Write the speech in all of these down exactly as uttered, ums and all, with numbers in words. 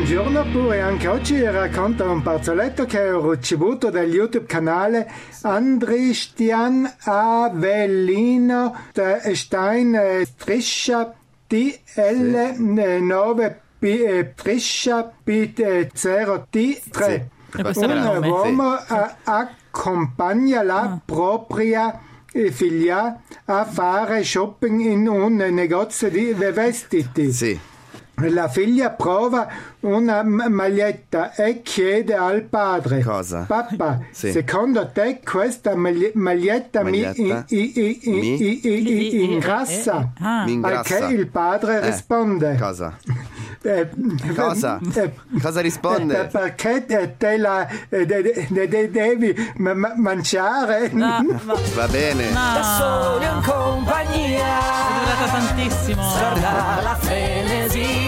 buongiorno pure, anche oggi racconto un parzoletto che ho ricevuto dal YouTube canale Andristian Avellino Stein Striscia T L nove P Striscia P zero T tre. Sì. Un uomo sì. accompagna la ah. propria figlia a fare shopping in un negozio di vestiti. Sì. La figlia prova una maglietta e chiede al padre: cosa? Papà, sì. secondo te questa magli- maglietta, maglietta mi, i, i, i, mi? I, i, i, ingrassa? Ah. Mi ingrassa. Perché il padre eh. risponde: cosa? Eh, cosa? Eh, cosa risponde? Eh, perché te la eh, de, de, de, devi ma, ma, mangiare? No, no. Va bene. No. Da soli in compagnia è durata tantissimo. Sarà la frenesia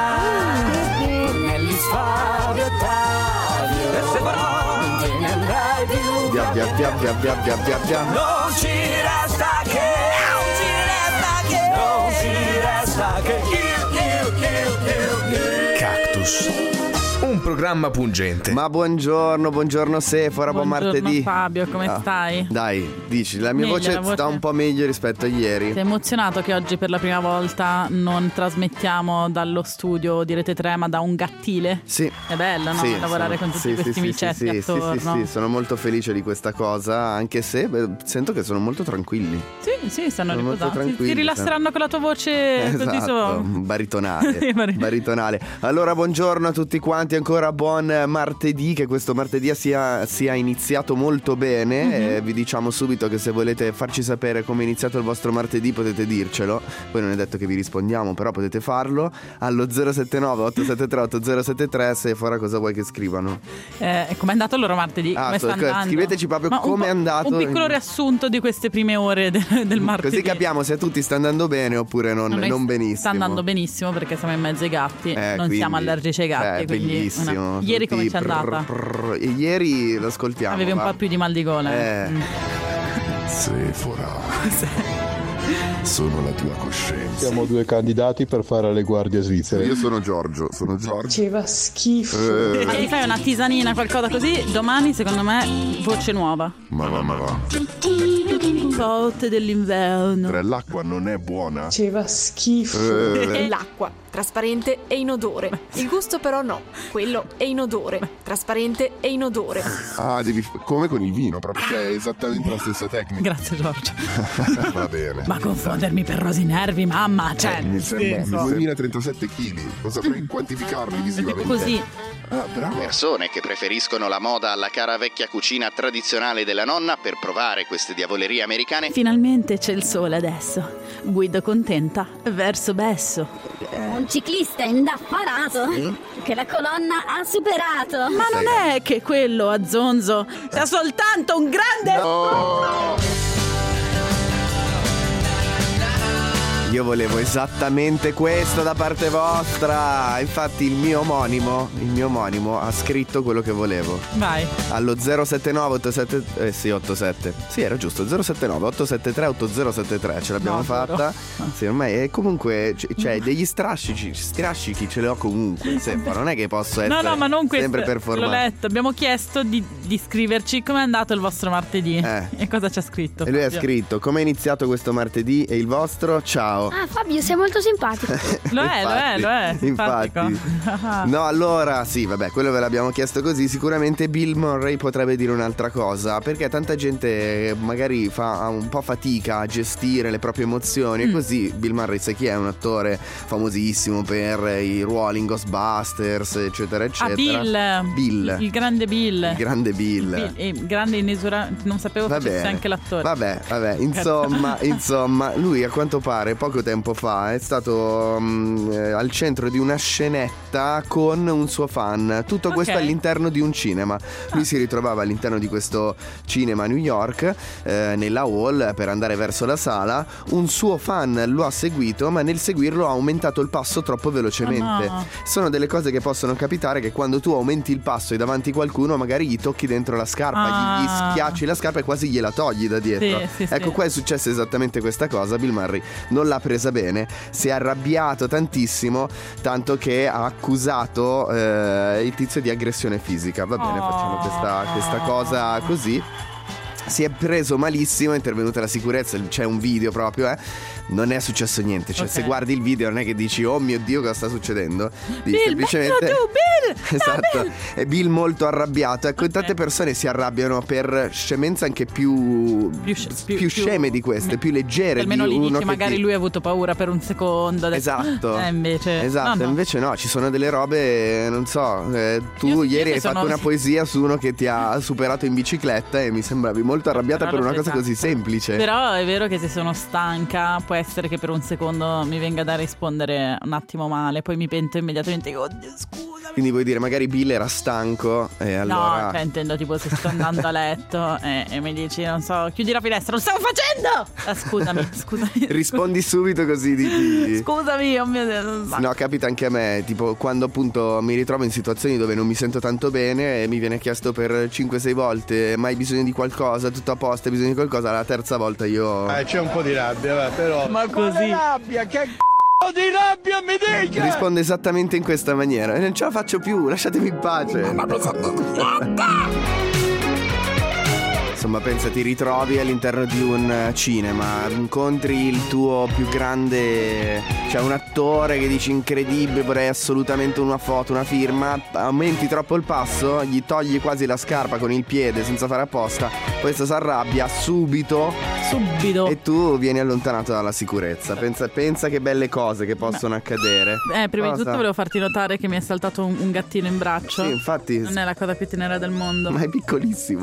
negli sfari Ottavio, e se però non te ne andrai più, via via via via via via via via. Non ci resta che non ci resta che non ci resta che io io io io Cactus, un programma pungente. Ma buongiorno, buongiorno Sephora, buon martedì. Fabio, come ah, stai? Dai, dici, la mia Meglio, voce, la voce sta un po' meglio rispetto a ieri. Sei emozionato che oggi per la prima volta non trasmettiamo dallo studio di Rete tre ma da un gattile? Sì. È bello, no? Sì, lavorare sono, con tutti sì, questi sì, micetti sì, attorno. Sì, sì, sì, sono molto felice di questa cosa, anche se beh, sento che sono molto tranquilli. Sì, sì, stanno sono riposando. Ti rilasseranno con la tua voce esatto, così so. baritonale, sì, baritonale. Allora, buongiorno a tutti quanti, ancora buon martedì, che questo martedì sia, sia iniziato molto bene. Mm-hmm. Eh, vi diciamo subito che se volete farci sapere come è iniziato il vostro martedì potete dircelo, poi non è detto che vi rispondiamo, però potete farlo allo zero sette nove otto sette tre otto zero sette tre. Sephora, cosa vuoi che scrivano? Eh, com'è andato il loro martedì? Ah, come so, sta andando? Scriveteci proprio Ma come è andato. Un piccolo riassunto di queste prime ore de- del martedì, così capiamo se a tutti sta andando bene oppure non, no, non benissimo. Sta andando benissimo perché siamo in mezzo ai gatti, eh, non quindi, siamo allergici ai gatti, eh, quindi bellissimo. Una... Ieri come c'è andata? Prrr, prrr, ieri lo ascoltiamo. Avevi un va. po' più di mal di gola. Eh. Mm. Sephora. Sono la tua coscienza. Siamo due candidati per fare le guardie svizzere. Io sono Giorgio, sono Giorgio. Faceva schifo. Eh. Ma ti fai una tisanina, qualcosa così, domani secondo me voce nuova. Ma va, ma va. Botte dell'inverno. L'acqua non è buona. Faceva schifo. Eh. L'acqua, trasparente e inodore. Il gusto però no, quello è inodore, trasparente e inodore. Ah, devi come con il vino, proprio, cioè è esattamente la stessa tecnica. Grazie Giorgio. Va bene. Ma confondermi per rosi nervi, mamma, cioè. Eh, mi sembra duemilatrentasette chili. Non saprei quantificarli visivamente. Così. Ah, bravo. Persone che preferiscono la moda alla cara vecchia cucina tradizionale della nonna per provare queste diavolerie americane. Finalmente c'è il sole adesso. Guido contenta verso Besso. Un ciclista indaffarato mm? che la colonna ha superato. Ma non è che quello a zonzo sia soltanto un grande... No! Io volevo esattamente questo da parte vostra. Infatti il mio omonimo, il mio omonimo ha scritto quello che volevo. Vai. Allo zero sette nove otto sette eh sì ottantasette. Sì, era giusto, zero sette nove otto sette tre otto zero sette tre. Ce l'abbiamo no, fatta. Sì, ormai è comunque cioè degli strascichi, strascichi ce li ho comunque. Sempre. Non è che posso essere no, no, ma non sempre questo, performante. l'ho letto. Abbiamo chiesto di, di scriverci come è andato il vostro martedì. Eh. E cosa ci ha scritto? E lui Fabio? ha scritto: come è iniziato questo martedì e il vostro? Ciao. Ah, Fabio, sei molto simpatico. Lo è, lo è, lo è. Simpatico. Infatti. No, allora, sì, vabbè, quello ve l'abbiamo chiesto così. Sicuramente Bill Murray potrebbe dire un'altra cosa, perché tanta gente magari fa un po' fatica a gestire le proprie emozioni. Mm. E così Bill Murray, sai chi è? Un attore famosissimo per i ruoli in Ghostbusters, eccetera, eccetera. Ah, Bill. Bill. Il grande Bill. Il grande Bill. Il, il grande inesorabile. Non sapevo Va facesse bene. anche l'attore. Vabbè, vabbè, insomma, insomma, lui a quanto pare poco tempo fa è stato um, eh, al centro di una scenetta con un suo fan. Tutto questo Okay. all'interno di un cinema. Lui si ritrovava all'interno di questo cinema a New York, eh, nella hall, per andare verso la sala. Un suo fan lo ha seguito, ma nel seguirlo ha aumentato il passo troppo velocemente. Oh no. Sono delle cose che possono capitare, che quando tu aumenti il passo e davanti a qualcuno magari gli tocchi dentro la scarpa, Ah. gli, gli schiacci la scarpa e quasi gliela togli da dietro. Sì, sì, ecco, sì. qua è successa esattamente questa cosa. Bill Murray non l'ha l'ha presa bene, si è arrabbiato tantissimo, tanto che ha accusato eh, il tizio di aggressione fisica. Va bene, Oh. facciamo questa, questa cosa così. Si è preso malissimo, è intervenuta la sicurezza, c'è un video proprio, eh. Non è successo niente, cioè Ok. se guardi il video non è che dici oh mio Dio cosa sta succedendo. Dici Bill, semplicemente mettilo giù, Bill! Esatto, No, Bill! è Bill molto arrabbiato. Ecco, Ok. tante persone si arrabbiano per scemenze anche più Più sc- più, più- sceme di queste, più leggere Almeno di lì uno dici che magari ti- lui ha avuto paura per un secondo. adesso- Esatto. Eh, invece Esatto, no, no. invece no, ci sono delle robe, non so, eh, tu Io- io ieri se hai sono- fatto una poesia su uno che ti ha superato in bicicletta e mi sembravi molto arrabbiata Però per l'ho una cosa presa. così semplice. Però è vero che se sono stanca può essere che per un secondo mi venga da rispondere un attimo male, poi mi pento immediatamente e dico oddio scusami. Quindi vuoi dire magari Bill era stanco e allora No, cioè intendo tipo se sto andando a letto e, e mi dici non so chiudi la finestra, lo stavo facendo! Ah, scusami, scusami. rispondi subito così di Scusami, oh mio Dio. non so. No, capita anche a me, tipo quando appunto mi ritrovo in situazioni dove non mi sento tanto bene e mi viene chiesto per cinque sei volte ma hai bisogno di qualcosa, tutto a posto, hai bisogno di qualcosa, la terza volta io Eh, c'è un po' di rabbia, va, però. Ma così. rabbia, che c***o di rabbia mi dica! rispondo esattamente in questa maniera e non ce la faccio più, lasciatemi in pace. Insomma, pensa, ti ritrovi all'interno di un cinema, incontri il tuo più grande, cioè un attore che dici incredibile, vorrei assolutamente una foto, una firma, aumenti troppo il passo, gli togli quasi la scarpa con il piede senza fare apposta, questo si arrabbia subito Subito. e tu vieni allontanato dalla sicurezza. Pensa, pensa che belle cose che possono accadere. Eh, prima di Cosa? tutto volevo farti notare che mi è saltato un, un gattino in braccio. Sì, infatti, Non è la cosa più tenera del mondo. ma è piccolissimo.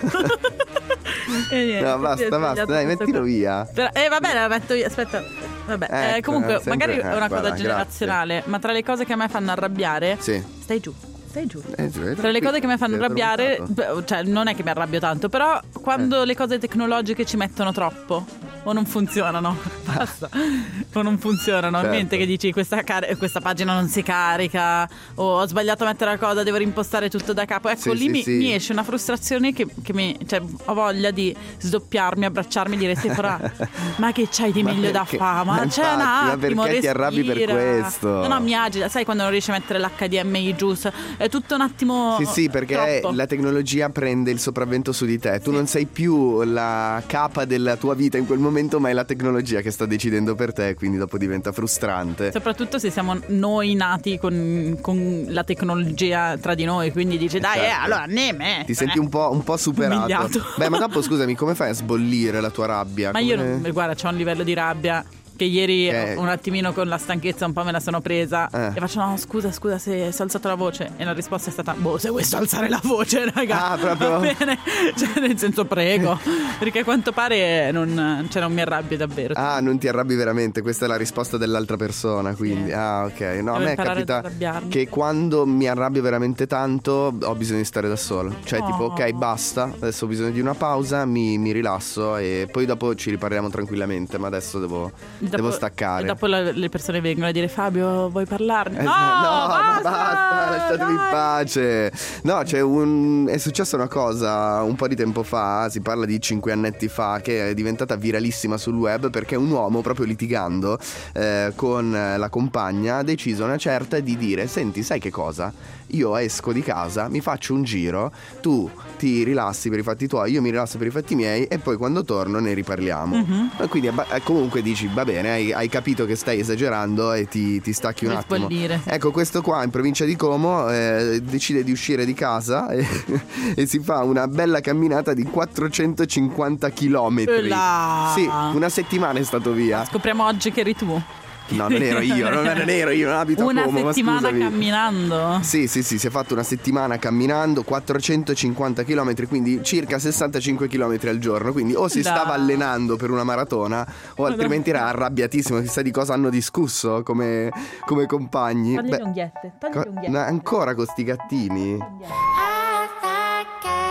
E niente, No, quindi basta, ho basta, sbagliato dai, questo mettilo qua. via. Però- eh vabbè, la metto io, aspetta. Vabbè, eh, Ecco, comunque sempre- magari è eh, una guarda, cosa generazionale, ma tra le cose che a me fanno arrabbiare, Sì. stai giù, stai giù. Eh, giù, Tra le cose che mi fanno ti ho arrabbiare, provocato. beh, cioè non è che mi arrabbio tanto, però quando Eh. le cose tecnologiche ci mettono troppo o non funzionano, basta, o non funzionano, Certo. niente che dici questa, car- questa pagina non si carica o ho sbagliato a mettere la cosa, devo reimpostare tutto da capo. Ecco, Sì, lì sì, mi, sì. mi esce una frustrazione che, che mi, cioè, ho voglia di sdoppiarmi, abbracciarmi e dire Sephora, ma che c'hai di Ma meglio da perché? fare? Ma Ma c'è un infatti, ma attimo, perché ti arrabbi per respira. questo? No, no, mi agita, sai quando non riesci a mettere l'H D M I giusto, è tutto un attimo Sì, sì, perché troppo. la tecnologia prende il sopravvento su di te. Tu non sei più la capa della tua vita in quel momento, ma è la tecnologia che sta decidendo per te, quindi dopo diventa frustrante. Soprattutto se siamo noi nati con, con la tecnologia tra di noi, quindi dici dai, eh, Certo. allora neme. Ti senti un po', un po' superato. Umiliato. Beh, ma dopo scusami, come fai a sbollire la tua rabbia? Ma io, Come- non, guarda, c'ho un livello di rabbia che ieri Eh. un attimino con la stanchezza un po' me la sono presa Eh. e faccio no scusa scusa se, se ho alzato la voce e la risposta è stata boh se vuoi alzare la voce raga Ah, proprio? va bene, cioè nel senso prego perché a quanto pare non, cioè, non mi arrabbio davvero. Ah, non ti arrabbi veramente, questa è la risposta dell'altra persona, quindi. Sì. Ah, ok. No, a Devo me imparare capita ad arrabbiarmi. che quando mi arrabbio veramente tanto ho bisogno di stare da solo. Cioè, Oh. tipo, ok, basta, adesso ho bisogno di una pausa, mi, mi rilasso e poi dopo ci riparliamo tranquillamente, ma adesso devo, Dopo- devo staccare. E dopo la- le persone vengono a dire Fabio vuoi parlarne? Eh, No, no, ma basta, basta, lasciatemi in dai. pace. No, c'è un. È successa una cosa un po' di tempo fa, si parla di cinque annetti fa, che è diventata viralissima sul web perché un uomo, proprio litigando eh, con la compagna, ha deciso una certa di dire: senti, sai che cosa? Io esco di casa, mi faccio un giro, tu ti rilassi per i fatti tuoi, io mi rilasso per i fatti miei e poi quando torno ne riparliamo. Mhm. E quindi abba- eh, comunque dici, va bene, hai, hai capito che stai esagerando e ti, ti stacchi un Devi attimo. sbollire. Ecco, questo qua in provincia di Como eh, decide di uscire di casa e, e si fa una bella camminata di quattrocentocinquanta chilometri. Là. Sì, una settimana è stato via. Scopriamo oggi che eri tu. No, non ero io, non, non ero io, non abito Una a Como, ma settimana scusami. camminando. Sì, sì, sì, si è fatto una settimana camminando, quattrocentocinquanta chilometri, quindi circa sessantacinque chilometri al giorno. Quindi o si Dai. stava allenando per una maratona o altrimenti era arrabbiatissimo, chissà di cosa hanno discusso come, come compagni. Togli Beh, le unghiette, togli co- le unghiette. no, ancora con sti gattini.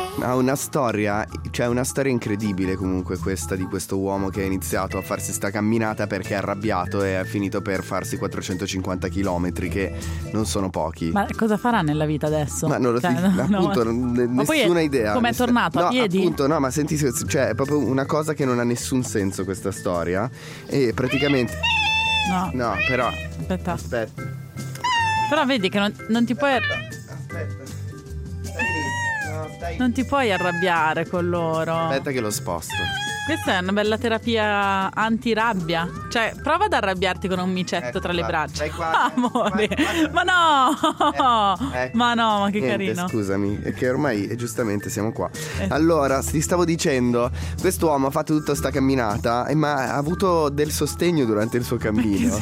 Ha una storia, cioè una storia incredibile comunque questa di questo uomo che ha iniziato a farsi sta camminata perché è arrabbiato e ha finito per farsi quattrocentocinquanta chilometri, che non sono pochi. Ma cosa farà nella vita adesso? Ma non lo Cioè, so, no, appunto, no, n- ma poi nessuna è- idea. com'è tornato? A No, piedi? appunto, no, ma senti, cioè è proprio una cosa che non ha nessun senso questa storia. E praticamente No. No, però Aspetta. Aspetta. Però vedi che non, non ti puoi Aspetta. Stai lì. No, stai. non ti puoi arrabbiare con loro. Aspetta che lo sposto. Questa è una bella terapia antirabbia. Cioè, prova ad arrabbiarti con un micetto Ecco tra le qua, braccia. stai qua. Amore. Qua, qua. Ma no! Eh, ecco. Ma no, ma che Niente, carino. scusami, è che ormai eh, giustamente siamo qua. Eh. Allora, ti stavo dicendo, quest'uomo ha fatto tutta sta camminata, eh, ma ha avuto del sostegno durante il suo cammino.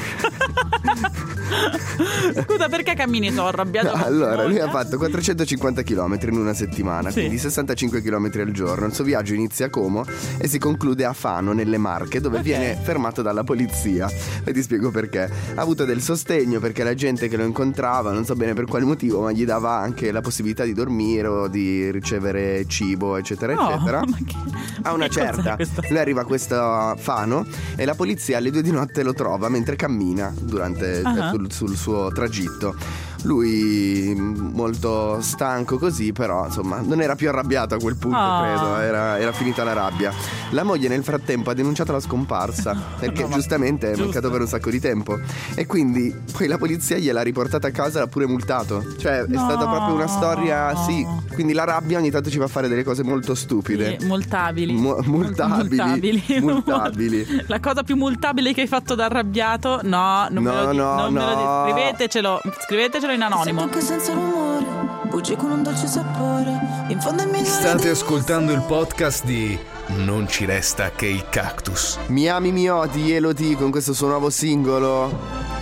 Scusa, perché cammini? Sono arrabbiato. No, allora, lui ha fatto quattrocentocinquanta chilometri in una settimana, Sì. quindi sessantacinque chilometri al giorno. Il suo viaggio inizia a Como e si conclude a Fano, nelle Marche, dove Ok. viene fermato dalla polizia. E ti spiego perché. Ha avuto del sostegno perché la gente che lo incontrava, non so bene per quale motivo, ma gli dava anche la possibilità di dormire o di ricevere cibo, eccetera, No, eccetera. ma che- A una che cos'è certa, questa? lui arriva a questo Fano e la polizia alle due di notte lo trova mentre cammina durante Ah. sul, sul suo tragitto. Lui molto stanco così, però insomma non era più arrabbiato a quel punto, Oh. credo, era, era finita la rabbia. La moglie nel frattempo ha denunciato la scomparsa perché No, ma- giustamente è giusto. mancato per un sacco di tempo e quindi poi la polizia gliel'ha riportata a casa e l'ha pure multato. Cioè è No. stata proprio una storia, sì, quindi la rabbia ogni tanto ci fa fare delle cose molto stupide. Sì, multabili. Mu- multabili. multabili. Multabili. La cosa più multabile che hai fatto da arrabbiato? No, non No, me lo di- no, non me lo di- no. Scrivetecelo, scrivetecelo in anonimo. Anche senza rumore, bugie con un dolce sapore. In fondo ai miei State ascoltando il podcast di Non ci resta che il cactus. Mi ami, mi odi, Elodie con questo suo nuovo singolo.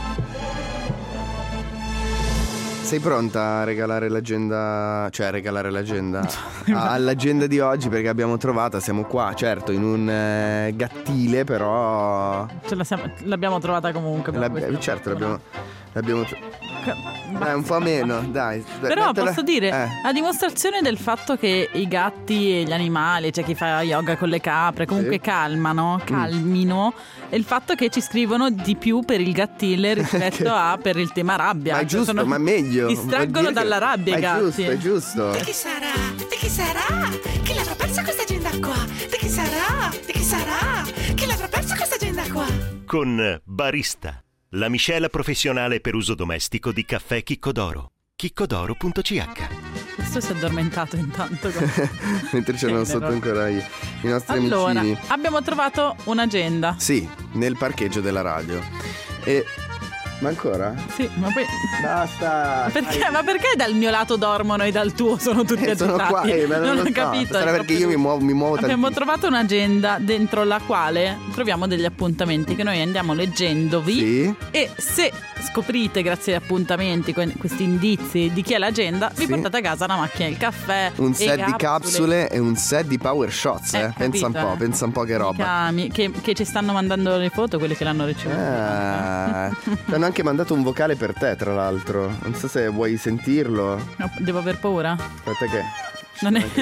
Sei pronta a regalare l'agenda? Cioè a regalare l'agenda a- all'agenda di oggi, perché abbiamo trovata, siamo qua certo in un eh, gattile, però Ce la siamo- l'abbiamo trovata comunque. per l'abbi- questa certo fortuna. l'abbiamo, l'abbiamo tro- Ba- dai, un po' meno, dai. Però Mettela- posso dire, eh. a dimostrazione del fatto che i gatti e gli animali, cioè chi fa yoga con le capre, comunque Sì. calmano, calmino, e il fatto che ci scrivono di più per il gattile rispetto a per il tema rabbia. Ma è Cioè, giusto, sono- ma meglio. distraggono Vuol dire dalla che- rabbia i ma è gatti. giusto, è giusto. Di chi sarà? Di chi sarà? Chi l'avrà persa questa agenda qua? Di chi sarà? Di chi sarà? Chi l'avrà persa questa agenda qua? Con Barista, la miscela professionale per uso domestico di caffè Chicco d'Oro. chiccodoro punto c h. Questo si è addormentato intanto. Mentre c'erano sotto ancora i, i nostri Allora, amicini. abbiamo trovato un'agenda. Sì, nel parcheggio della radio. E ma ancora? Sì, ma poi Basta. perché, ma perché dal mio lato dormono e dal tuo sono tutti Eh, sono agitati? qua, eh, ma non, non lo ho so. capito. Sarà perché io mi muovo, mi muovo Abbiamo tantissimo. trovato un'agenda dentro la quale troviamo degli appuntamenti che noi andiamo leggendovi. Sì. E se scoprite, grazie agli appuntamenti, que- questi indizi di chi è l'agenda, vi Sì. portate a casa una macchina, il caffè, Un e set di capsule e un set di power shots, eh. Eh, pensa un capito, po', eh. pensa un po' che roba. Cami- che, che ci stanno mandando le foto, quelli che l'hanno ricevuto. Ah, ti hanno anche mandato un vocale per te, tra l'altro. Non so se vuoi sentirlo. No, devo aver paura? Aspetta che. Non è...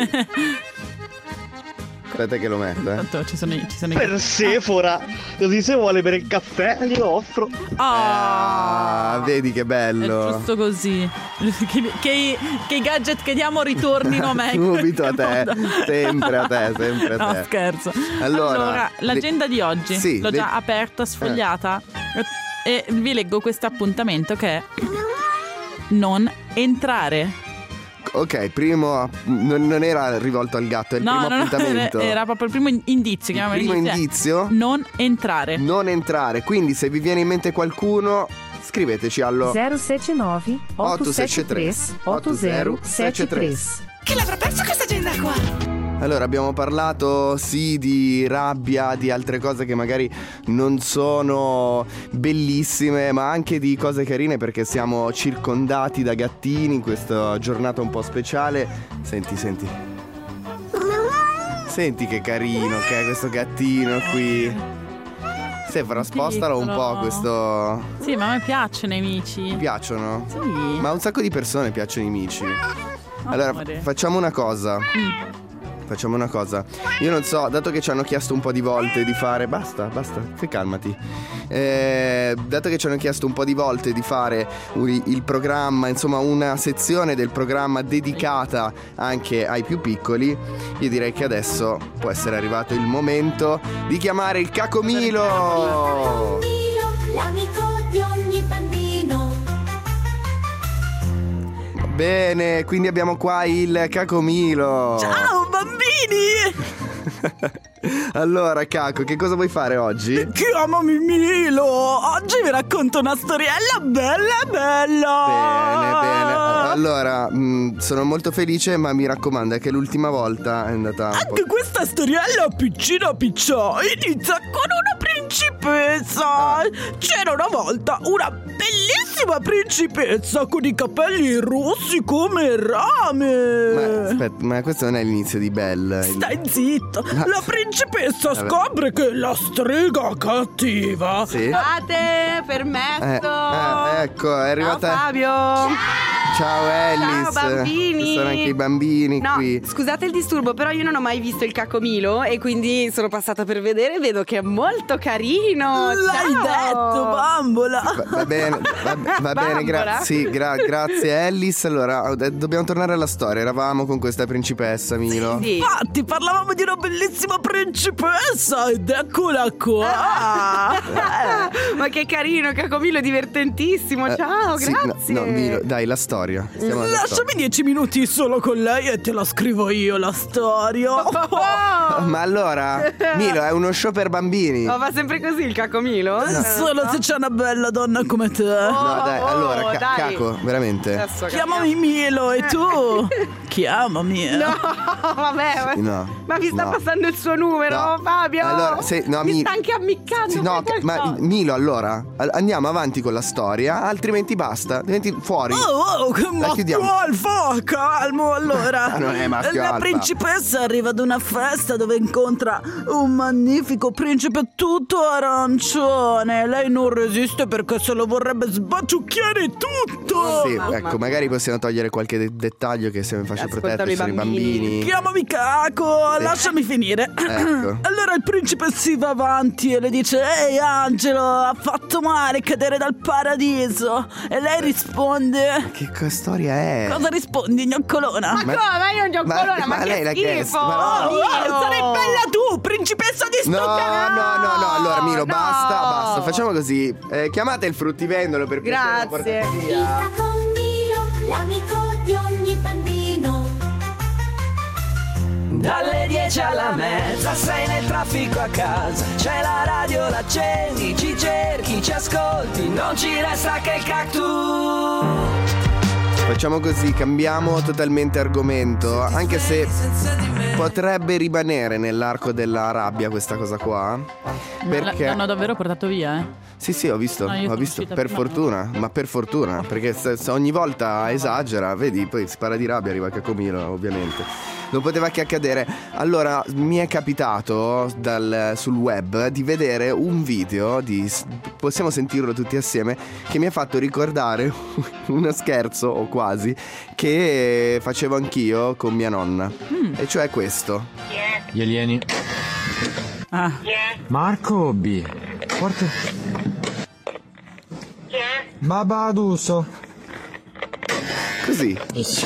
Aspetta che lo metto, eh. Tanto ci sono, i- ci sono i- Per Sephora, così se vuole bere il caffè glielo offro. Ah, Ah, vedi che è bello. giusto così. Che, che i, che i gadget che diamo ritornino meglio. Subito a te, sempre a te, sempre a te. No, scherzo. Allora, Allora, l'agenda le- di oggi sì, l'ho le- già aperta, sfogliata e vi leggo questo appuntamento che è non entrare. Ok, primo non, non era rivolto al gatto, è il No, primo no, no, appuntamento. era, era proprio il primo in- indizio. Il chiamiamolo primo indizio, indizio? è Non entrare. Non entrare. Quindi se vi viene in mente qualcuno, scriveteci allo zero sette nove otto sette tre otto zero sette tre. Chi l'avrà persa questa agenda qua? Allora, abbiamo parlato sì di rabbia, di altre cose che magari non sono bellissime, ma anche di cose carine perché siamo circondati da gattini in questa giornata un po' speciale. Senti, senti. Senti che carino che è questo gattino qui. Sembra, spostalo un po' questo. Sì, ma a me piacciono i mici. Ti piacciono? Sì. Ma a un sacco di persone piacciono i mici. Allora, Amore. facciamo una cosa. Mm. Facciamo una cosa. Io non so, dato che ci hanno chiesto un po' di volte di fare. Basta, basta, sì, calmati. Eh, dato che ci hanno chiesto un po' di volte di fare un- il programma, insomma, una sezione del programma dedicata anche ai più piccoli, io direi che adesso può essere arrivato il momento di chiamare il Cacomilo. L'amico di ogni bambino. Bene, quindi abbiamo qua il Cacomilo. Ciao bambini! Allora, Caco, che cosa vuoi fare oggi? Chiamami Milo! Oggi vi racconto una storiella bella bella! Bene, bene. Allora, mh, sono molto felice, ma mi raccomando, è che l'ultima volta è andata un po'. Anche questa storiella piccina piccia inizia con una principessa. C'era una volta una bellissima principessa con i capelli rossi come rame. Ma aspetta, ma questo non è l'inizio di Belle. il- Stai zitto. Ma- La principessa Vabbè. scopre che la strega cattiva. Sì. Scusate, permesso. Eh, eh, ecco, è arrivata. Ciao Fabio. Ciao Ellis. Ciao, bambini. Ci sono anche i bambini No, qui. scusate il disturbo, però io non ho mai visto il Cacomilo e quindi sono passata per vedere e vedo che è molto carino. L'hai Ciao. detto, bambola. Va, va bene, va, va bene, gra- Bambola. sì, gra- grazie Ellis. Allora, eh, dobbiamo tornare alla storia. Eravamo con questa principessa, Milo. Sì. Infatti, parlavamo di una bellissima principessa ed eccola qua. Ah, ma che carino, Cacomilo, divertentissimo. Eh, Ciao, sì, no, grazie. no, Milo, dai, la storia. Stiamo alla storia. Lasciami dieci minuti solo con lei e te la scrivo io la storia. Ma allora, Milo, è uno show per bambini. Oh, va sempre così il Cacomilo? Solo se c'è una bella donna come te. No, dai, oh, allora, ca- dai. Caco, veramente. Adesso Chiamami Milo e tu? Chiamami. No, vabbè, ma, No, ma mi sta no. passando il suo numero, No. Fabio. Allora, se- no, mi mi- sta anche ammiccando. Sì, no, fai ca- ma qualcosa. Milo, allora, al- andiamo avanti con la storia, altrimenti basta, diventi fuori. Oh, oh, che La chiudiamo. maschio alfa, calmo allora. Ah, non è maschio La alfa. principessa arriva ad una festa dove incontra un magnifico principe tutto arancione. Lei non resiste perché se lo vorrebbe sbaciucchiare tutto. Sì, mamma ecco, magari possiamo togliere qualche de- dettaglio che se mi faccio Ascoltano protetto i sono i bambini. bambini. Chiamami Caco, Sì. lasciami finire. Ecco. Allora il principe si va avanti e le dice: ehi Angelo, ha fatto male cadere dal paradiso. E lei risponde: Che co- storia è? cosa rispondi, gnoccolona? Ma, Ma- come? Ma io non gioco ma- colonna, ma, ma che lei l'ha schifo. chiesto, ma no. Oh, Milo. oh, sarei bella tu, principessa di sto No, cazzo! no, no, no, allora Milo, no. basta, basta, facciamo così. Eh, chiamate il fruttivendolo per piacere, Grazie. portate Il via. Cacomilo, l'amico di ogni bambino. Dalle dieci alla mezza sei nel traffico a casa. C'è la radio, l'accendi, ci cerchi, ci ascolti. Non ci resta che il cactus. Facciamo così, cambiamo totalmente argomento, anche se potrebbe rimanere nell'arco della rabbia questa cosa qua. Perché L'hanno davvero portato via, eh? Sì, sì, ho visto, No, io ho sono visto, uscita per prima. fortuna, ma per fortuna, perché se, se ogni volta esagera, vedi, poi si parla di rabbia, arriva Cacomilo, ovviamente. Non poteva che accadere. Allora, mi è capitato dal, sul web di vedere un video, di, possiamo sentirlo tutti assieme, che mi ha fatto ricordare uno scherzo, o quasi, che facevo anch'io con mia nonna. Mm. E cioè questo. Gli alieni. Ah. Marco B. Porta. Baba Aduso. Così.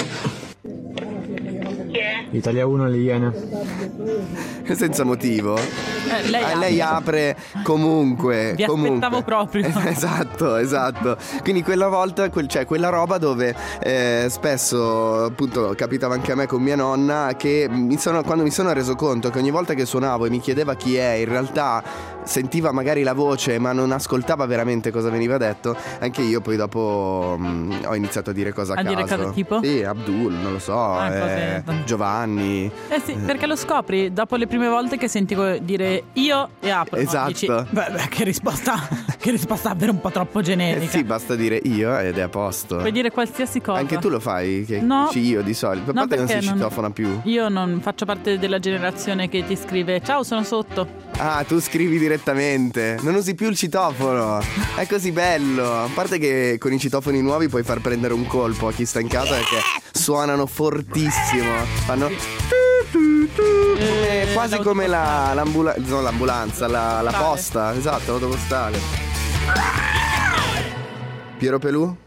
Italia uno, le Iene. Senza motivo. Eh, lei, Ah, lei apre comunque. Vi comunque. aspettavo proprio. Esatto, esatto. Quindi quella volta, quel, cioè quella roba dove eh, spesso appunto capitava anche a me con mia nonna, che mi sono, quando mi sono reso conto che ogni volta che suonavo e mi chiedeva chi è, in realtà sentiva magari la voce ma non ascoltava veramente cosa veniva detto, anche io poi dopo mh, ho iniziato a dire cosa a, A caso. dire cosa tipo? Sì, Abdul, non lo so, Ah, eh, cose- Giovanni. Eh sì, perché lo scopri dopo le prime volte che senti co- dire io e apro. no? Esatto. Dici, beh, beh, che risposta, che risposta davvero un po' troppo Eh generica. sì, basta dire io ed è a posto. Puoi dire qualsiasi cosa. Anche tu lo fai? Che No. dici io di solito. A No, parte che non si perché non- citofona più. Io non faccio parte della generazione che ti scrive ciao, sono sotto. Ah, tu scrivi direttamente. Non usi più il citofono. È così bello. A parte che con i citofoni nuovi puoi far prendere un colpo a chi sta in casa perché suonano fortissimo. Fanno come, quasi come la, l'ambula- no, l'ambulanza, la, la posta. Esatto, l'autopostale. Piero Pelù?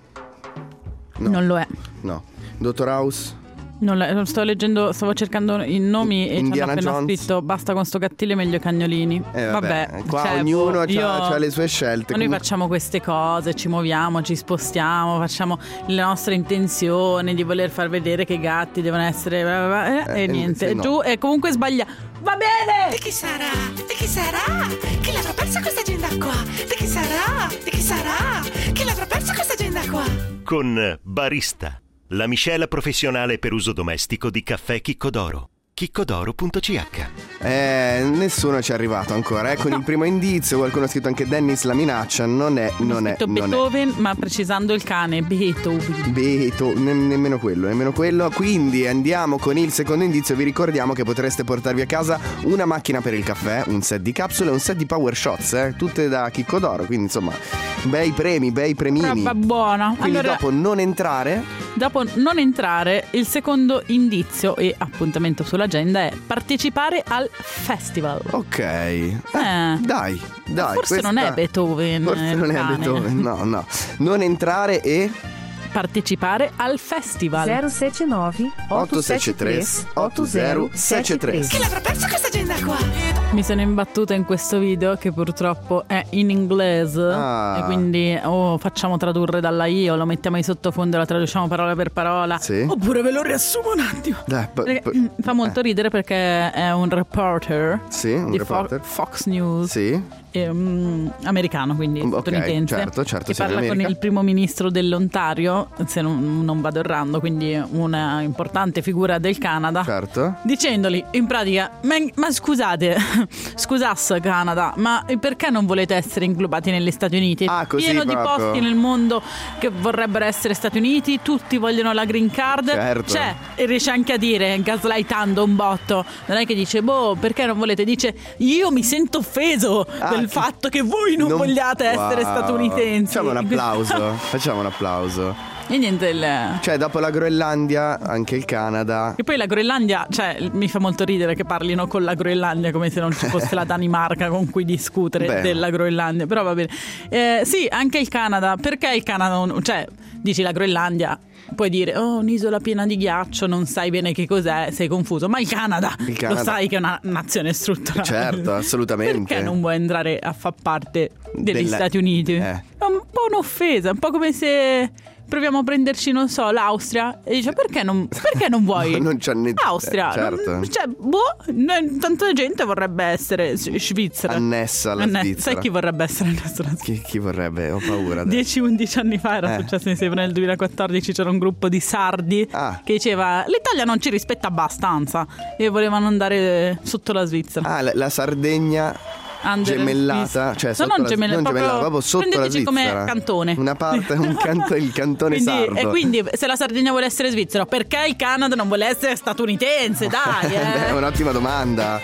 No. Non lo è. No. Dottor House? Non la, sto leggendo, stavo cercando i nomi e ci hanno appena Jones. scritto basta con sto cattile, meglio cagnolini. Eh, vabbè, vabbè, qua cioè, ognuno io, ha le sue scelte. Noi Comunque... facciamo queste cose, ci muoviamo, ci spostiamo, facciamo le nostre intenzioni di voler far vedere che i gatti devono essere eh, eh, e niente, no. giù e comunque sbaglia. Va bene! Di chi sarà? Di chi sarà? Chi l'avrà persa questa agenda qua? Di chi sarà? Di chi sarà? Chi l'avrà persa questa agenda qua? Con Barista, la miscela professionale per uso domestico di caffè Chicco d'Oro. chiccodoro punto c h. Eh, nessuno ci è arrivato ancora. Eh, con no. il primo indizio qualcuno ha scritto anche Dennis la minaccia. Non è, non è, non Beethoven, è. ma precisando il cane, Beethoven. Beethoven, ne- nemmeno quello, nemmeno quello. Quindi andiamo con il secondo indizio. Vi ricordiamo che potreste portarvi a casa una macchina per il caffè, un set di capsule e un set di power shots, eh, tutte da Chicco d'Oro. Quindi insomma, bei premi, bei premini. Roba buona. Quindi allora, dopo non entrare. Dopo non entrare, il secondo indizio e appuntamento sull'agenda è partecipare al festival. Ok. Eh, Dai, dai. Forse questa... non è Beethoven. Forse non cane. è Beethoven, no, no. Non entrare e... partecipare al festival. zero sette nove otto sette tre otto zero sette tre. Chi l'avrà persa questa agenda qua? Mi sono imbattuta in questo video che purtroppo è in inglese ah. e quindi o oh, facciamo tradurre dalla I o lo mettiamo in sottofondo e la traduciamo parola per parola, sì. Oppure ve lo riassumo un attimo. Dai, p- perché, p- fa molto eh. ridere perché è un reporter, sì, un di reporter. Fo- Fox News, sì. e, um, americano, quindi okay, statunitense, certo, certo, che parla con il primo ministro dell'Ontario, se non, non vado errando, quindi una importante figura del Canada, certo. dicendogli in pratica ma, ma scusate scusasse Canada, ma perché non volete essere inglobati negli Stati Uniti? Ah, così pieno proprio. di posti nel mondo che vorrebbero essere Stati Uniti, tutti vogliono la green card, certo. Cioè, e riesce anche a dire, gaslightando un botto, non è che dice boh perché non volete, dice io mi sento offeso ah, del che... fatto che voi non, non... vogliate wow. essere statunitensi. Facciamo un applauso. Facciamo un applauso. E niente il... Cioè dopo la Groenlandia anche il Canada. E poi la Groenlandia, cioè mi fa molto ridere che parlino con la Groenlandia come se non ci fosse la Danimarca con cui discutere Beh. della Groenlandia. Però va bene, eh, sì, anche il Canada. Perché il Canada, cioè dici la Groenlandia, puoi dire oh un'isola piena di ghiaccio, non sai bene che cos'è, sei confuso. Ma il Canada, il Canada. Lo sai che è una nazione strutturale. Certo, assolutamente. Perché non vuoi andare a far parte degli Delle... Stati Uniti? Eh. È un po' un'offesa, un po' come se proviamo a prenderci, non so, l'Austria e dice perché non, perché non vuoi? No, non c'è ne... Austria, certo. non, cioè, boh, n- tanta gente vorrebbe essere Svizzera annessa alla Anne- Svizzera. Sai chi vorrebbe essere annessa alla Svizzera? Chi, chi vorrebbe? Ho paura. dieci undici anni fa era eh. successo, mi sembra nel duemilaquattordici, c'era un gruppo di sardi ah. che diceva l'Italia non ci rispetta abbastanza e volevano andare sotto la Svizzera. Ah, la, la Sardegna Under gemellata, cioè no, sotto non la, gemella, non proprio, gemellata, proprio sotto la Svizzera, come cantone, una parte, un canto, il cantone quindi, sardo. E quindi se la Sardegna vuole essere svizzera, perché il Canada non vuole essere statunitense? Dai, eh. È un'ottima domanda.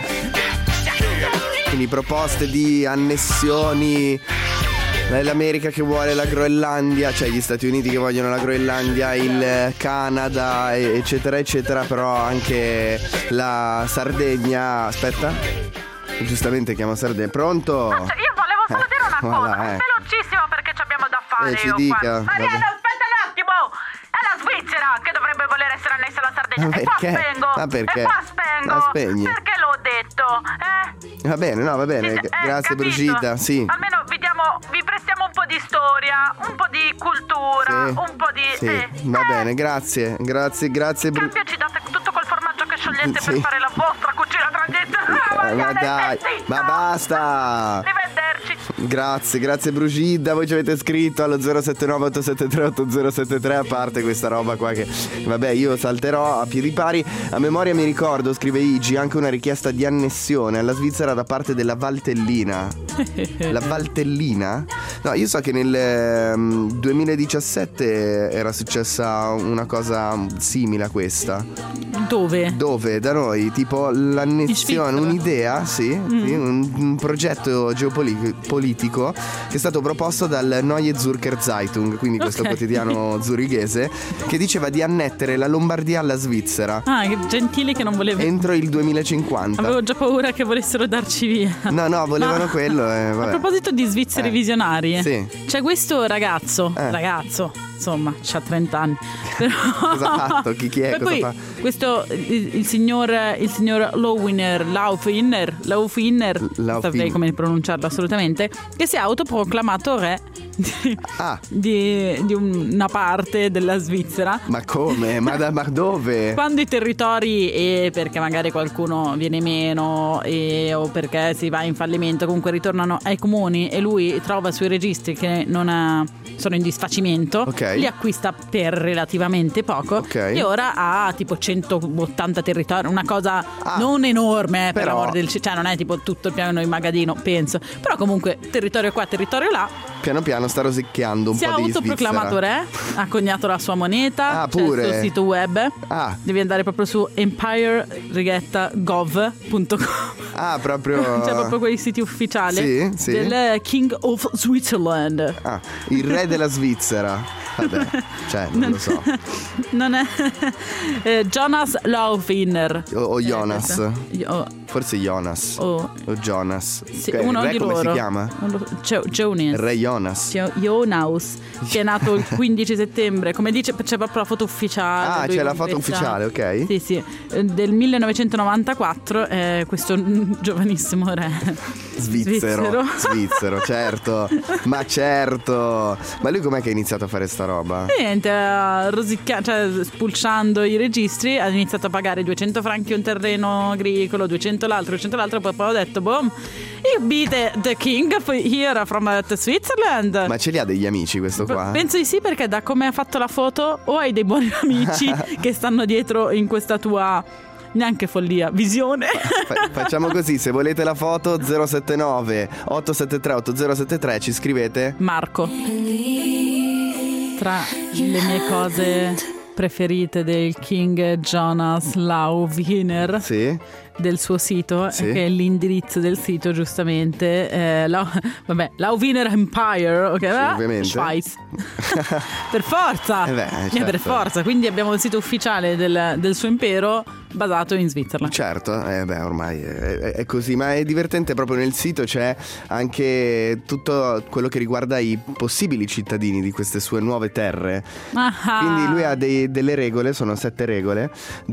Quindi proposte di annessioni. L'America che vuole la Groenlandia, cioè gli Stati Uniti che vogliono la Groenlandia, il Canada, eccetera, eccetera. Però anche la Sardegna. Aspetta. Giustamente chiamo Sardegna. Pronto? Ah, cioè, io volevo solo eh, dire una cosa voilà, eh. velocissima perché ci abbiamo da fare. Eh, ci io dica. qua. Mariana, aspetta un attimo. È la Svizzera che dovrebbe voler essere annessa alla Sardegna. Ma e qua perché? spengo. Ma perché? E qua spengo. La spegni. Perché l'ho detto? Eh? Va bene, no, va bene. Eh, Grazie capito? Brigida, sì. Almeno vi diamo, vi prestiamo un po' di storia, un po' di cultura, Sì. un po' di... Sì, eh. va bene, grazie. Grazie, grazie Bru- Cambio, ci date tutto quel formaggio che scegliete Sì. per fare la vostra cucina tradizionale. Eh, ma dai, ma basta. Rivederci. Grazie, grazie Brugida. Voi ci avete scritto allo zero sette nove otto sette tre otto zero sette tre. A parte questa roba qua che vabbè, io salterò a piedi pari. A memoria mi ricordo, scrive Igi, anche una richiesta di annessione alla Svizzera da parte della Valtellina. La Valtellina? No, io so che nel um, duemiladiciassette era successa una cosa simile a questa. Dove? Dove? Da noi, tipo l'anneessione, un'idea, sì, mm. sì un, un progetto geopolitico che è stato proposto dal Neue Zürcher Zeitung, quindi questo okay. quotidiano zurighese, che diceva di annettere la Lombardia alla Svizzera. Ah, che gentili che non volevano. Entro il duemilacinquanta. Avevo già paura che volessero darci via. No, no, volevano Ma, quello. Eh, vabbè. A proposito di svizzeri eh. visionari, sì. c'è questo ragazzo, eh. ragazzo, insomma, c'ha trenta anni. Però... Cosa ha fatto? Chi, chi è? Per Cosa cui, fa? Questo, il, il signor, il signor Lowiner, Laufiner, Laufiner, non saprei come pronunciarlo assolutamente, che si è autoproclamato re di, ah. di, di una parte della Svizzera. Ma come? Ma, da, ma dove? Quando i territori, e perché magari qualcuno viene meno e, o perché si va in fallimento, comunque ritornano ai comuni e lui trova sui registri che non ha, sono in disfacimento, okay. li acquista per relativamente poco, okay. e ora ha tipo centottanta territori, una cosa ah, non enorme, per però... amor del cielo, cioè non è tipo tutto il piano di Magadino, penso, però comunque territorio qua, territorio là. Piano piano sta rosicchiando un si po' di Svizzera. Si è autoproclamato re, ha coniato la sua moneta, ah, pure. c'è il suo sito web, ah. devi andare proprio su empire gov punto com. Ah, proprio c'è proprio quei siti ufficiali sì, sì. del King of Switzerland. Ah, il re della Svizzera. Vabbè, cioè, non lo so. Non è eh, Jonas Laufiner o, o Jonas eh, oh. Forse Jonas oh. o Jonas sì, okay, uno il re di come loro. si chiama? Jonas. Re Jonas Jonas, che è nato il quindici settembre, come dice, c'è proprio la foto ufficiale. Ah, c'è la foto ufficiale, ok. Sì, sì, del millenovecentonovantaquattro, eh, questo giovanissimo re Svizzero Svizzero, Svizzero certo. Ma certo. Ma lui com'è che ha iniziato a fare sta roba? Niente, uh, rosicchia- cioè spulciando i registri ha iniziato a pagare duecento franchi un terreno agricolo, duecento l'altro, duecento l'altro, poi, poi ho detto boom, io be the, the king of here from uh, the Switzerland. Ma ce li ha degli amici questo qua? Penso di sì, perché da come ha fatto la foto o hai dei buoni amici che stanno dietro in questa tua neanche follia, visione. Fa- facciamo così, se volete la foto zero sette nove otto sette tre otto zero sette tre ci scrivete Marco. Tra le mie cose preferite del King Jonas Laufiner, sì, del suo sito, sì, che è l'indirizzo del sito giustamente eh, la, vabbè, Laufiner Empire, ok, sì, ovviamente Schweiz. Per forza, eh beh, certo. eh, per forza, quindi abbiamo il sito ufficiale del, del suo impero basato in Svizzera. Certo, eh beh, ormai è, è così, ma è divertente, proprio nel sito c'è anche tutto quello che riguarda i possibili cittadini di queste sue nuove terre. Ah. Quindi lui ha dei, delle regole, sono sette regole,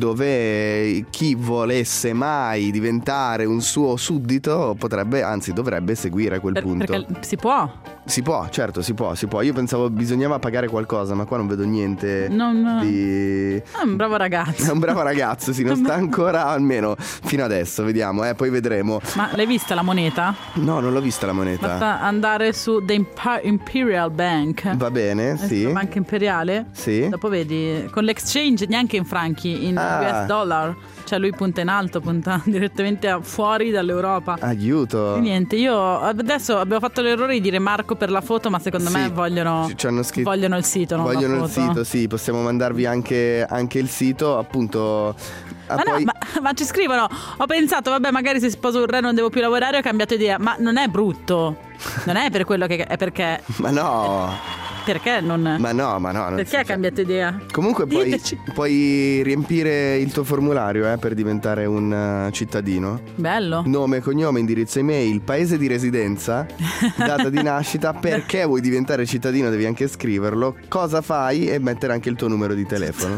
dove chi volesse mai diventare un suo suddito potrebbe, anzi dovrebbe seguire quel per, punto. Perché si può? Si può, certo, si può, si può. Io pensavo bisognava pagare qualcosa, ma qua non vedo niente non, di... È un bravo ragazzo. È un bravo ragazzo, sì, non sta ancora, almeno fino adesso, vediamo, eh, poi vedremo. Ma l'hai vista la moneta? No, non l'ho vista la moneta. Basta andare su The Imperial Bank. Va bene, sì. La banca imperiale. Sì. Dopo vedi, con l'exchange neanche in franchi, in ah. U S dollar. Cioè lui punta in alto, punta direttamente a fuori dall'Europa. Aiuto. E niente, io adesso abbiamo fatto l'errore di dire Marco per la foto, ma secondo sì. me vogliono, ci hanno scritto, vogliono il sito, non vogliono la foto. il sito, sì, possiamo mandarvi anche, anche il sito, appunto. Ma, poi... no, ma, ma ci scrivono, ho pensato, vabbè, magari se sposo un re non devo più lavorare, ho cambiato idea. Ma non è brutto, non è per quello che è, perché ma no. Perché non... Ma no, ma no. Perché hai cambiato idea? Comunque puoi, puoi riempire il tuo formulario eh, per diventare un uh, cittadino. Bello. Nome, cognome, indirizzo email, paese di residenza, data di nascita. Perché vuoi diventare cittadino devi anche scriverlo. Cosa fai e mettere anche il tuo numero di telefono.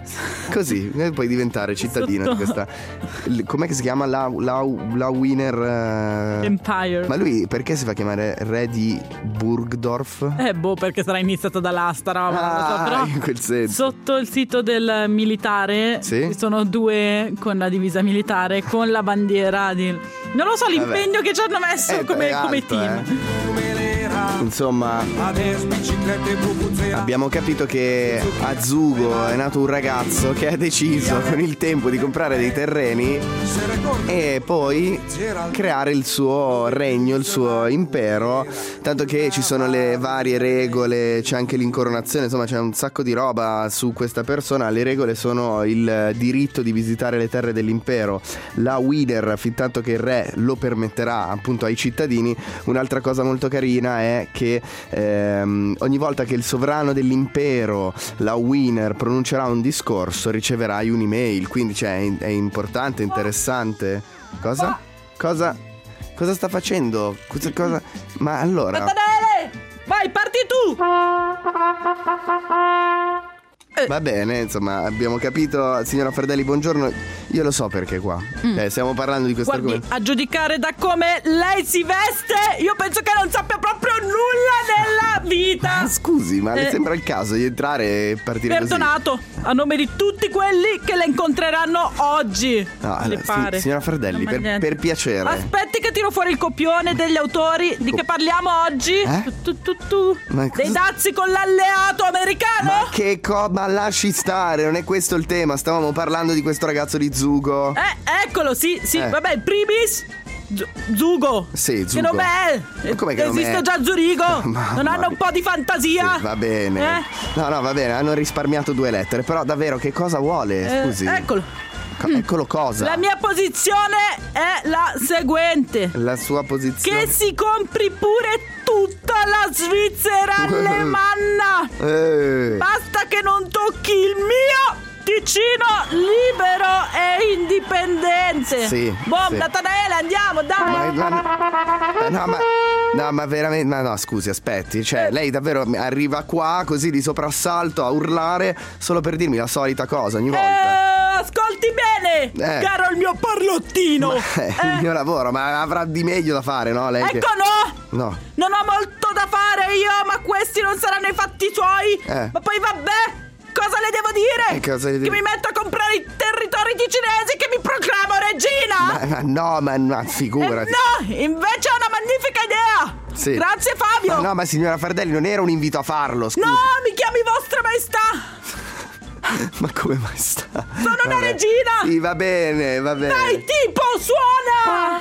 Così puoi diventare cittadino Sotto... di questa... Com'è che si chiama? La, la, la Winner uh... Empire. Ma lui perché si fa chiamare re di Burgdorf? Eh boh, perché sarà iniziato da là sta roba, ah, non lo so, però in quel senso. Sotto il sito del militare sì? ci sono due con la divisa militare, con la bandiera di... Non lo so l'impegno Vabbè. che ci hanno messo eh, come, alto, come team eh. insomma, abbiamo capito che a Zugo è nato un ragazzo che ha deciso con il tempo di comprare dei terreni e poi creare il suo regno, il suo impero, tanto che ci sono le varie regole, c'è anche l'incoronazione, insomma c'è un sacco di roba su questa persona. Le regole sono il diritto di visitare le terre dell'impero, la Wither fin tanto che il re lo permetterà appunto ai cittadini. Un'altra cosa molto carina è che ehm, ogni volta che il sovrano dell'impero, la Winner, pronuncerà un discorso riceverai un'email, quindi cioè, è, è importante, interessante. Cosa? Cosa? Cosa sta facendo? Cosa? cosa? Ma allora... Nathanaele! Vai, parti tu! Va bene, insomma, abbiamo capito. Signora Fardelli, buongiorno. Io lo so perché qua mm. eh, stiamo parlando di questo Guardi, argomento. a giudicare da come lei si veste, io penso che non sappia proprio nulla nella vita. Ma scusi, ma eh, le sembra il caso di entrare e partire perdonato, così? a nome di tutti quelli che le incontreranno oggi. No, le si, pare. Signora Fardelli, per, per piacere. Aspetti che tiro fuori il copione degli autori. Di che parliamo oggi? Eh? Tu, tu, tu. Ma Dei dazi con l'alleato americano? Ma che co... Ma lasci stare, non è questo il tema. Stavamo parlando di questo ragazzo di Zugo. Eh, eccolo, sì, sì, eh. vabbè, in primis Z- Zugo. Sì, Zugo. Che nome è? Ma com'è che Esiste nome è? già Zurigo. Ma, non ma hanno un po' di fantasia? Sì, va bene. Eh? No, no, va bene, hanno risparmiato due lettere. Però davvero che cosa vuole? Scusi. Eh, eccolo. Co- eccolo cosa? La mia posizione è la seguente. La sua posizione? Che si compri pure tutta la Svizzera alemanna. Eh. Basta che non tocchi il mio Ticino libero e indipendente. Sì. Boh, sì. Nathanaele, andiamo, dai. Ma, ma, no, ma, no, ma veramente. Ma no, scusi, aspetti. Cioè, lei davvero arriva qua così di soprassalto a urlare solo per dirmi la solita cosa ogni volta. Eh, ascolti bene, Eh. caro il mio parlottino. Ma è il mio lavoro, ma avrà di meglio da fare, no? Lei Ecco, che... no. No. Non ho molto da fare io, ma questi non saranno i fatti suoi. Eh. Ma poi vabbè. Cosa le devo dire? Eh, cosa le Che devo- mi metto a comprare i territori ticinesi, che mi proclamo regina? Ma, ma no, ma, ma figurati. Eh, no, invece ho una magnifica idea. Sì. Grazie Fabio. Ma no, ma signora Fardelli, non era un invito a farlo, scusi. No, mi chiami vostra maestà. Ma come mai sta? Sono una regina. Sì, va bene, va bene. Dai, tipo, suona.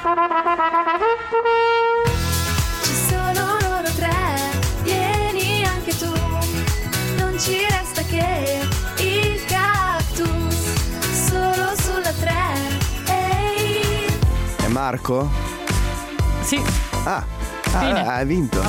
Ci sono loro tre, vieni anche tu. Non ci resta che il cactus, solo sulla tre. Ehi. È Marco? Sì. Ah, ah Fine. hai vinto.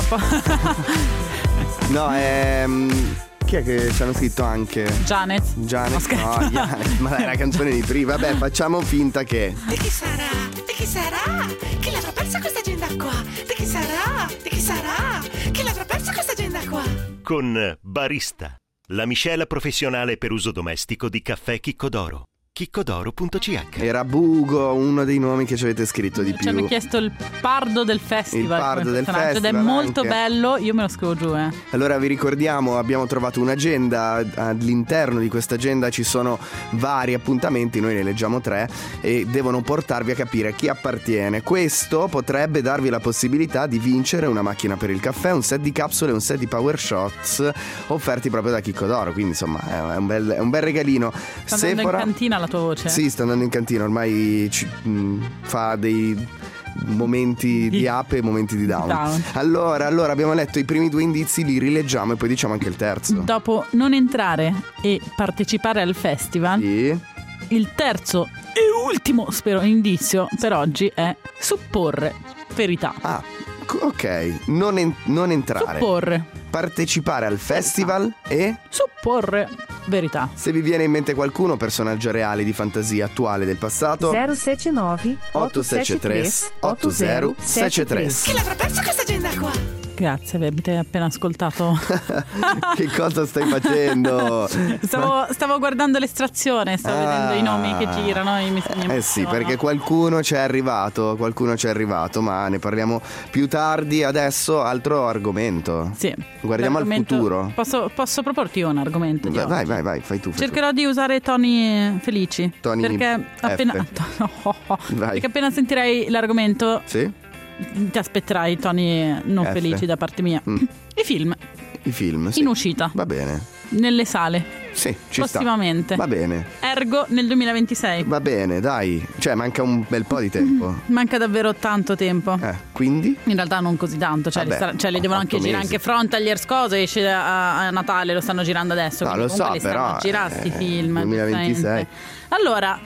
No, ehm... chi è che ci hanno scritto anche? Janet. Janet? No, No, Janet, ma è la canzone di prima. Vabbè, facciamo finta che... Di chi sarà? Di chi sarà? Chi l'avrà persa questa agenda qua? Di chi sarà? Di chi sarà? Chi l'avrà persa questa agenda qua? Con Barista, la miscela professionale per uso domestico di caffè Chicco d'Oro. chiccodoro punto c h. Era Bugo, uno dei nomi che ci avete scritto di Ci più. hanno chiesto il pardo del festival. Il pardo come del personaggio, ed è festival molto anche. bello. Io me lo scrivo giù, eh. Allora vi ricordiamo, abbiamo trovato un'agenda, all'interno di questa agenda ci sono vari appuntamenti, noi ne leggiamo tre e devono portarvi a capire a chi appartiene. Questo potrebbe darvi la possibilità di vincere una macchina per il caffè, un set di capsule e un set di power shots offerti proprio da Chicco d'Oro, quindi insomma è un bel, è un bel regalino. Sta andando in cantina la tua voce? Sì, sta andando in cantina, ormai ci, mh, fa dei momenti di up e momenti di down. down. Allora, allora abbiamo letto i primi due indizi, li rileggiamo e poi diciamo anche il terzo. Dopo non entrare e partecipare al festival, Sì. il terzo e ultimo, spero, indizio per oggi è supporre verità. Ah, ok, non, en- non entrare. Supporre. Partecipare al festival e... Supporre verità. Se vi viene in mente qualcuno, personaggio reale di fantasia attuale del passato, zero sette nove otto sette tre otto zero sette tre. Chi l'avrà persa questa agenda qua? Grazie, avete appena ascoltato. Che cosa stai facendo? Stavo, stavo guardando l'estrazione, stavo Ah. vedendo i nomi che girano e mi, mi Eh sì, emoziono. perché qualcuno ci è arrivato, qualcuno ci è arrivato, ma ne parliamo più tardi. Adesso altro argomento. Sì. Guardiamo al L'argomento- futuro. Posso, posso proporti io un argomento di Vai, oggi? vai, vai, vai, fai tu. Fai Cercherò di usare toni felici. Toni perché F. appena Vai. perché appena sentirai l'argomento Sì? ti aspetterai toni non F. felici da parte mia. Mm. I film I film, sì. in uscita Va bene. nelle sale Sì, ci prossimamente. sta. Va bene. Ergo nel duemilaventisei. Va bene, dai. Cioè, manca un bel po' di tempo. Manca davvero tanto tempo. Eh, quindi? In realtà non così tanto, cioè, Vabbè, li, sta- cioè li devono anche otto girare. mesi. Anche Frontaliers cosa esce a, a Natale, lo stanno girando adesso. No, quindi lo so, comunque li stanno però, a girare sti eh, film. duemilaventisei. giustamente. Allora,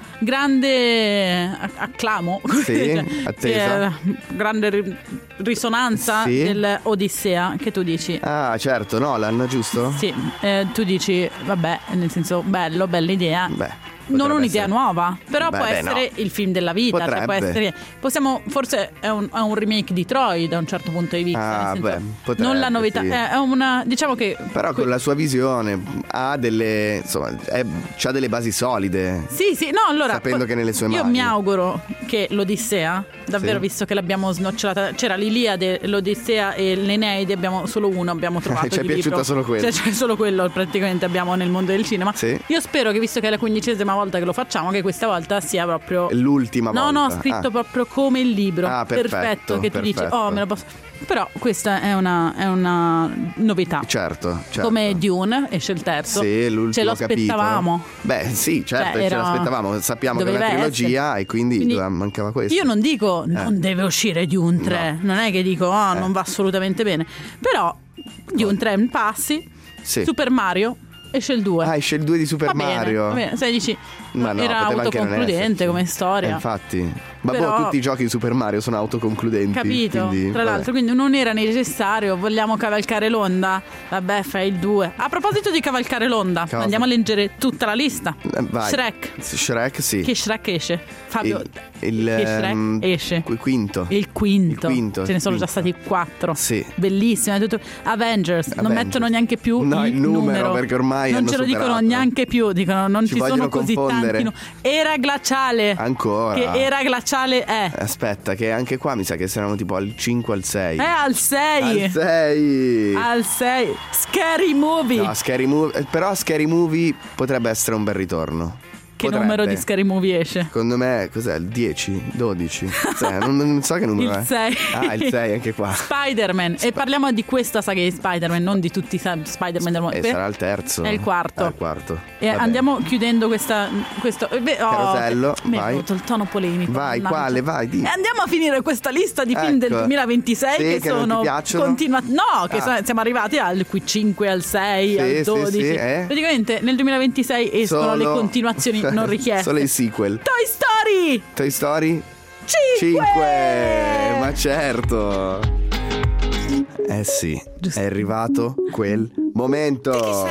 grande a- acclamo, Sì, cioè, attesa. eh, grande ri- risonanza Sì. dell'Odissea, che tu dici. Ah, certo, Nolan, giusto? Sì, eh, tu dici, vabbè, nel senso, bello, bella idea. Beh. Non potrebbe un'idea essere. nuova, però Beh, può beh, essere no. il film della vita. Cioè può Potrebbe. essere, possiamo, forse è un, è un remake di Troy da un certo punto di vista. Ah, nel senso, beh, potrebbe, non la novità, sì. è, è una, diciamo che. Però con la sua visione ha delle, insomma, è, c'ha delle basi solide. Sì, sì, no, allora. Sapendo che nelle sue io mani. mi auguro che l'Odissea, davvero, Sì. visto che l'abbiamo snocciolata, c'era l'Iliade, l'Odissea e l'Eneide, abbiamo solo uno, abbiamo trovato. Ci è di piaciuta libro. solo quello. Cioè, c'è solo quello praticamente abbiamo nel mondo del cinema. Sì. Io spero che, visto che è la quindicesima volta che lo facciamo, che questa volta sia proprio È l'ultima no, volta. no, scritto Ah. proprio come il libro. Ah, perfetto, che tu dici, perfetto. oh, me lo posso. Però questa è una, è una novità. Certo, certo. Come Dune, esce il terzo. Sì, l'ultimo Ce lo capitolo. aspettavamo. Beh, sì, certo, Cioè, ce era- l'aspettavamo. Sappiamo che è una doveva trilogia essere. e quindi, Quindi doveva- mancava questo. Io non dico non Eh. deve uscire Dune tre, non è che dico oh, non va assolutamente bene. Però Dune tre passi, Sì. Super Mario esce il due. Ah, esce il due di Super Va bene, Mario. va bene. Se dici Ma no, era poteva anche non autoconcludente esserci. come storia. Eh, infatti. Ma Però- boh, tutti i giochi di Super Mario sono autoconcludenti. Capito? quindi, Tra vabbè. l'altro, quindi non era necessario. Vogliamo cavalcare l'onda? Vabbè, fai il due. A proposito di cavalcare l'onda, Cosa? andiamo a leggere tutta la lista. Eh, vai. Shrek. Shrek, sì. Che Shrek esce? Fabio, Il, il, che Shrek ehm, esce? qu- quinto. Il quinto. Il quinto, Ce ne sono quinto. già stati quattro. Sì. Bellissimo. è tutto- Avengers. Non Avengers. mettono neanche più No, il, il numero, perché ormai non hanno ce lo dicono superato. neanche più. Dicono non Ci ci, sono vogliono così confondere. tanti. nu- Era glaciale. Ancora. Che era glaciale è. Aspetta, che anche qua mi sa che saranno tipo al cinque al sei. È al sei. Al sei. Al sei. Scary Movie. No, Scary Movie. eh, Però Scary Movie potrebbe essere un bel ritorno. Che Potrebbe. numero di Scary Movie esce? Secondo me, cos'è? Il dieci? dodici? Cioè, non, non so che numero Il è. sei. Ah, il sei anche qua. Spider-Man. E parliamo di questa saga di Spider-Man, non di tutti i sa- Spider-Man del mondo. E sarà il terzo. È il quarto. È il quarto. E Vabbè. andiamo chiudendo questa, questo eh, beh, oh, Carosello, mi è vai. venuto il tono polemico. Vai, mannaggia. quale? Vai, di. E andiamo a finire questa lista di film Ecco. del duemilaventisei Sì, che, che non sono ti piacciono? continua- No, che Ah. sono- siamo arrivati al qui cinque, al sei, Sì, al sì, dodici. sì, eh. Praticamente nel duemilaventisei escono Solo- le continuazioni non richieste. Solo i sequel. Toy Story Toy Story? cinque! cinque! Ma certo! Eh sì, è arrivato quel momento.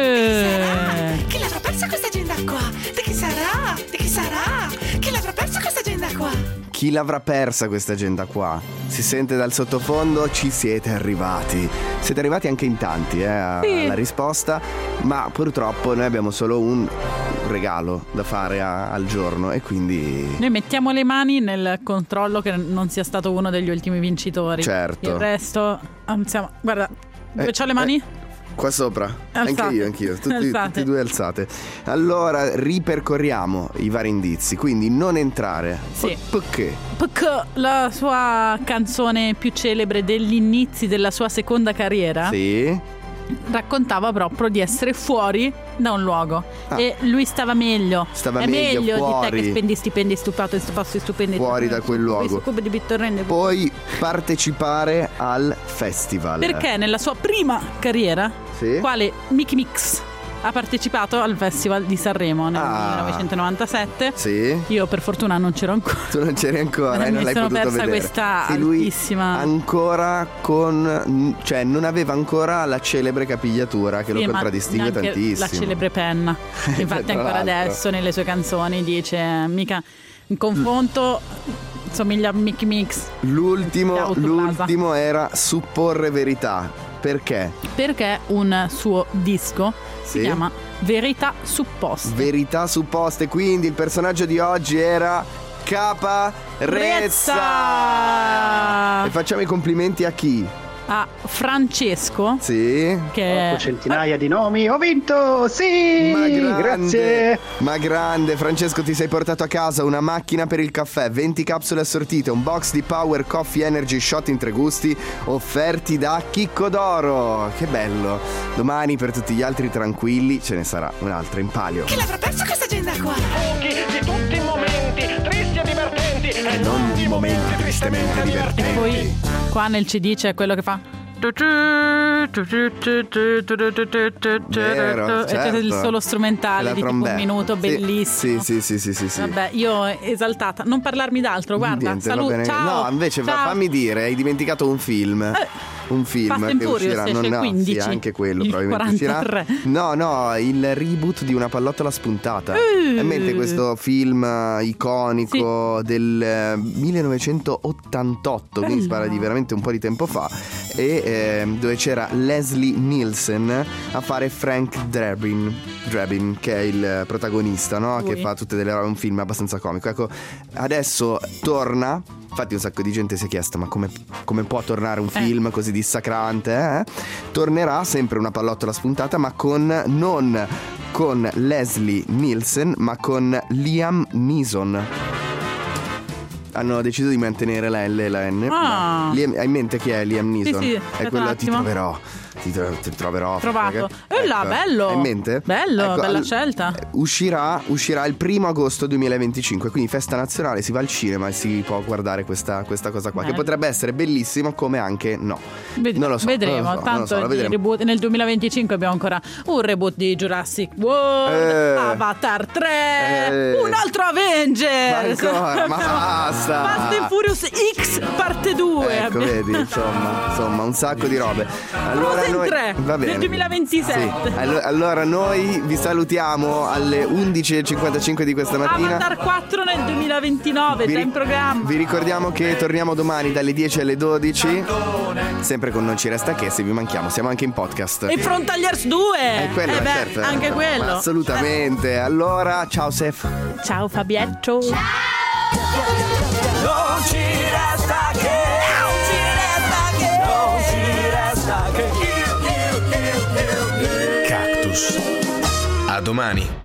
Eh. Chi l'avrà persa questa agenda qua? Di chi sarà? Di chi sarà? Chi l'avrà persa questa agenda qua? Chi l'avrà persa questa agenda qua? Si sente dal sottofondo, ci siete arrivati. Siete arrivati anche in tanti, eh, a- Sì. alla risposta, ma purtroppo noi abbiamo solo un regalo da fare a- al giorno e quindi... Noi mettiamo le mani nel controllo che non sia stato uno degli ultimi vincitori. Certo. Il resto, anziamo, guarda, dove Eh, c'ho le mani? eh, Qua sopra, Alzate. anche io, anch'io, tutti, Alzate. tutti e due alzate. Allora ripercorriamo i vari indizi, quindi non entrare. Sì. Perché? Perché la sua canzone più celebre degli inizi della sua seconda carriera Sì. raccontava proprio di essere fuori da un luogo. Ah. E lui stava meglio. Stava È meglio, meglio di te fuori. che spendi stipendi stupato, stupato, stupendi Fuori da quel luogo. Di bittorrende. Poi partecipare al festival. Perché nella sua prima carriera, Sì. quale Mickey Mix ha partecipato al Festival di Sanremo nel Ah. millenovecentonovantasette. Sì. Io per fortuna non c'ero ancora. Tu non c'eri ancora e Mi non l'hai sono potuto persa vedere. questa E lui altissima- ancora con... Cioè non aveva ancora la celebre capigliatura che Sì, lo ma contraddistingue neanche tantissimo. la celebre penna. Infatti Tra ancora l'altro. adesso nelle sue canzoni dice mica in confronto somiglia a Mickey Mix. L'ultimo, Che autoplasa. l'ultimo era supporre verità. Perché? Perché un suo disco si Sì. chiama Verità Supposte. Verità supposte, quindi il personaggio di oggi era Capa Rezza. Rezza! E facciamo i complimenti a chi? a Francesco. Sì. Che Ho centinaia di nomi. Ho vinto! Sì! Ma grande, Grazie! ma grande, Francesco, ti sei portato a casa una macchina per il caffè, venti capsule assortite, un box di Power Coffee Energy Shot in tre gusti, offerti da Chicco d'Oro. Che bello! Domani per tutti gli altri tranquilli ce ne sarà un'altra in palio. Chi l'avrà persa questa agenda qua? Pochi di tutti i momenti, tristi e divertenti. E non di momenti tristemente divertenti. E poi qua nel C D c'è quello che fa Vero, e c'è il certo. solo strumentale La di tipo un trombetta. minuto, Sì, bellissimo. Sì, sì, sì, sì, sì. Vabbè, io esaltata. Non parlarmi d'altro, guarda. Niente, va Saluto. bene. Ciao. No, invece fa- Ciao. fammi dire, hai dimenticato un film. Eh, un film Fast and che Furious uscirà, esce non il no, quindici. sì, anche quello Il probabilmente quarantatré. uscirà. No, no, il reboot di Una pallottola spuntata. Uh. Hai in mente questo film eh, iconico del eh, millenovecentottantotto, quindi si parla di veramente un po' di tempo fa, e eh, dove c'era Leslie Nielsen a fare Frank Drebin, Drebin che è il protagonista, no? Che Lui. fa tutte delle robe, un film abbastanza comico. Ecco, adesso torna. Infatti un sacco di gente si è chiesta ma come, come può tornare un film eh. così dissacrante, eh? Tornerà sempre Una pallottola spuntata, ma con non con Leslie Nielsen, ma con Liam Neeson. Hanno deciso di mantenere la L e la N. Ah. Liam, hai in mente chi è Liam Neeson? Sì, sì, è aspetta quello un Ti attimo. troverò. Ti, tro- ti troverò. Trovato. Perché- E là, ecco, bello. hai in mente? Bello, Ecco, bella al- scelta. Uscirà, uscirà il primo agosto duemilaventicinque, quindi festa nazionale, si va al cinema e si può guardare questa, questa cosa qua, Bene. che potrebbe essere bellissimo come anche no. Ved- non lo so, vedremo. non lo so, non lo Tanto so, lo di vedremo. reboot, nel duemilaventicinque abbiamo ancora un reboot di Jurassic World, Eh. Avatar tre, Eh. un altro Avengers. Ma ancora, ma basta. Fast and Furious X parte due. Ecco, vedi, insomma, insomma, un sacco di robe. Allora Frozen noi tre va bene. del duemilaventisette. Sì. Allo- Allora noi vi salutiamo alle undici e cinquantacinque di questa mattina. Avatar quattro nel duemilaventinove, Vi già ri- in programma. Vi ricordiamo che torniamo domani dalle dieci alle dodici, sempre con Non ci resta che, se vi manchiamo siamo anche in podcast. E Frontaliers due. Eh, quello, Eh beh, certo. anche quello. Ma assolutamente. Allora, ciao Sef. Ciao Fabietto. Non ci resta che Non ci resta che Non ci resta che Cactus. A domani.